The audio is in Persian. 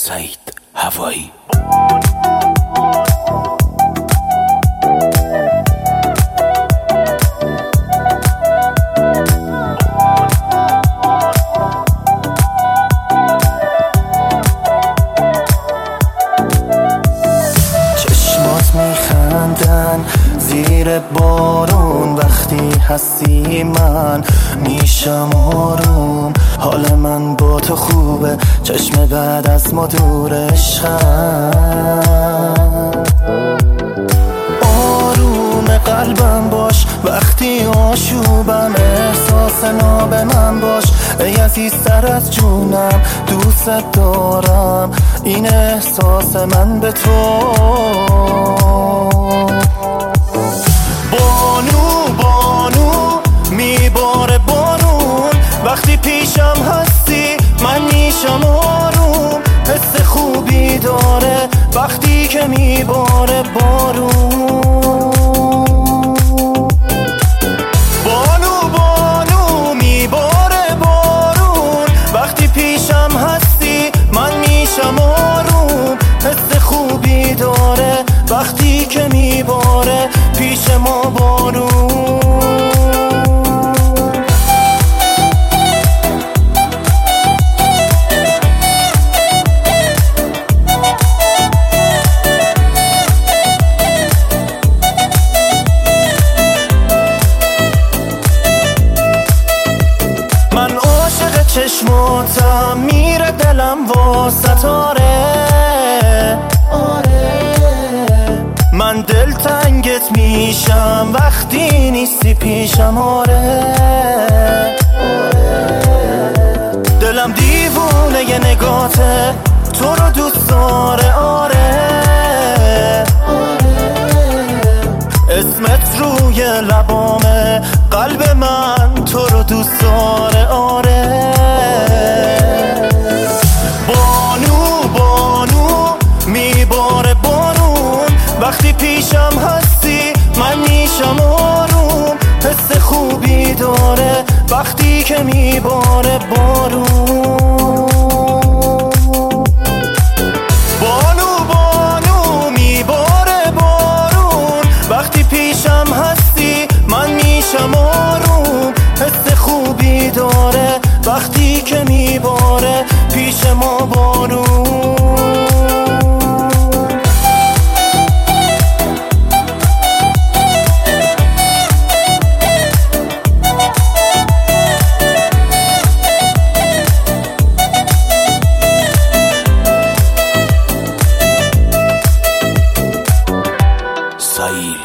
سعید هوایی. چشمات میخندن زیر بارون، وقتی هستی من میشم آروم. حال من با تو خوبه، چشم بعد از ما دور عشقم. آروم قلبم باش وقتی آشوبم، احساس ناب من باش ای عزیز تر از جونم. دوست دارم این احساس من به تو. بانو بانو میباره بارون، وقتی پیشم هستی من میشم آروم. حس خوبی داره وقتی که میباره بارون. بانو بانو میباره بارون، وقتی پیشم هستی من میشم آروم. حس خوبی داره وقتی که میباره پیش ما بارون. من عاشق چشماتم، میره دلم واسه من دلتنگت میشم وقتی نیستی پیشم. دلم دیوونه ی نگاته، تو رو دوست داره. اسمت روی لبامه، قلب من تو رو دوست داره. بانو بانو میباره بارون، وقتی پیشم هستی من میشم آروم. حس خوبی داره وقتی که میباره بارون. بانو بانو میباره بارون، وقتی پیشم هستی من میشم آروم. حس خوبی داره وقتی که میباره پیش ما بارون. سعید